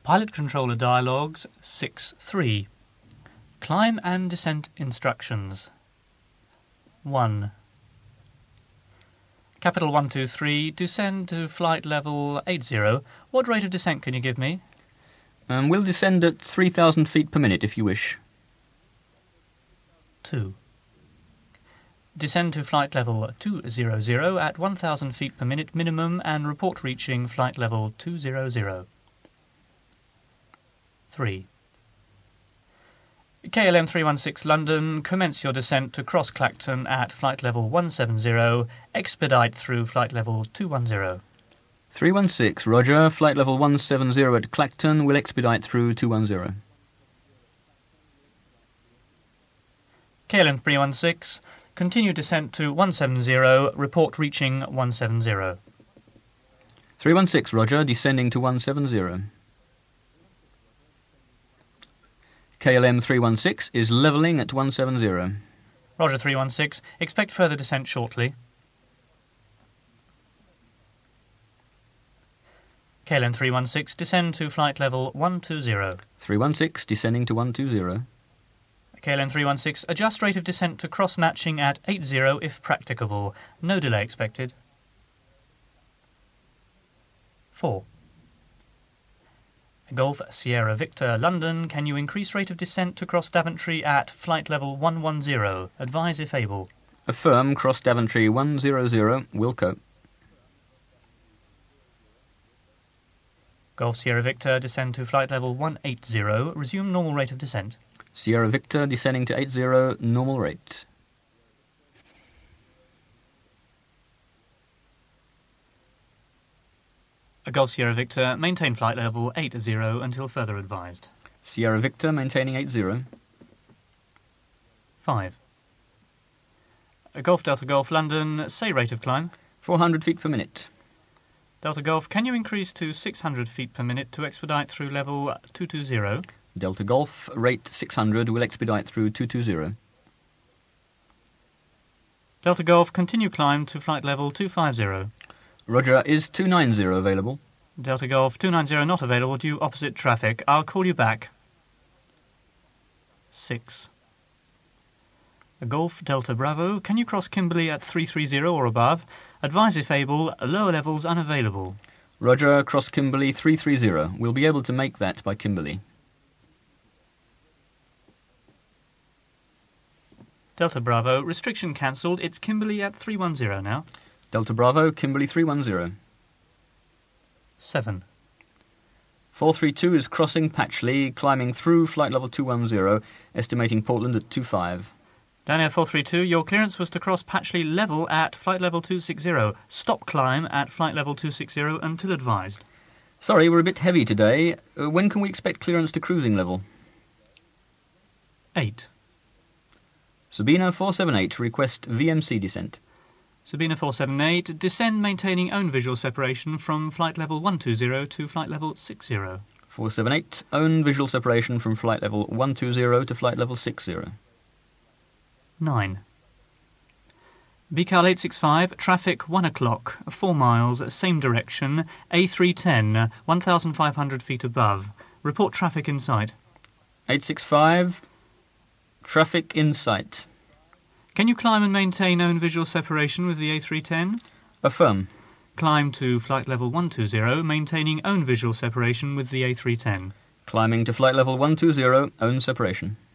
Pilot Controller Dialogues 6.3. Climb and Descent Instructions. 1. Capital 123, descend to flight level 80. What rate of descent can you give me? We'll descend at 3,000 feet per minute if you wish. 2. Descend to flight level 200 at 1,000 feet per minute minimum and report reaching flight level 200. 3. KLM 316 London, commence your descent to cross Clacton at flight level 170, expedite through flight level 210. 316, roger. Flight level 170 at Clacton will expedite through 210. KLM 316, continue descent to 170, report reaching 170. 316, roger. Descending to 170. KLM 316 is levelling at 170. Roger 316, expect further descent shortly. KLM 316, descend to flight level 120. 316, descending to 120. KLM 316, adjust rate of descent to cross matching at 80 if practicable. No delay expected. 4. Golf Sierra Victor London, can you increase rate of descent to cross Daventry at flight level 110? Advise if able. Affirm, cross Daventry 100, Wilco. Golf Sierra Victor, descend to flight level 180, resume normal rate of descent. Sierra Victor, descending to 80, normal rate. Golf Sierra Victor, maintain flight level 80 until further advised. Sierra Victor, maintaining 80. 5. Golf Delta Golf London, say rate of climb. 400 feet per minute. Delta Golf, can you increase to 600 feet per minute to expedite through level 220? Delta Golf, rate 600, will expedite through 220. Delta Golf, continue climb to flight level 250. Roger, is 290 available? Delta Golf, 290 not available due opposite traffic. I'll call you back. 6. Golf Delta Bravo, can you cross Kimberley at 330 or above? Advise if able, lower levels unavailable. Roger, cross Kimberley 330. We'll be able to make that by Kimberley. Delta Bravo, restriction cancelled. It's Kimberley at 310 now. Delta Bravo, Kimberley 310. 7. 432 is crossing Patchley, climbing through flight level 210, estimating Portland at 25. Daniel 432, your clearance was to cross Patchley level at flight level 260. Stop climb at flight level 260 until advised. Sorry, we're a bit heavy today. When can we expect clearance to cruising level? 8. Sabina 478, request VMC descent. Sabina 478, descend maintaining own visual separation from flight level 120 to flight level 60. 478, own visual separation from flight level 120 to flight level 60. 9. BCAL 865, traffic 1 o'clock, 4 miles, same direction, A310, 1,500 feet above. Report traffic in sight. 865, traffic in sight. Can you climb and maintain own visual separation with the A310? Affirm. Climb to flight level 120, maintaining own visual separation with the A310. Climbing to flight level 120, own separation.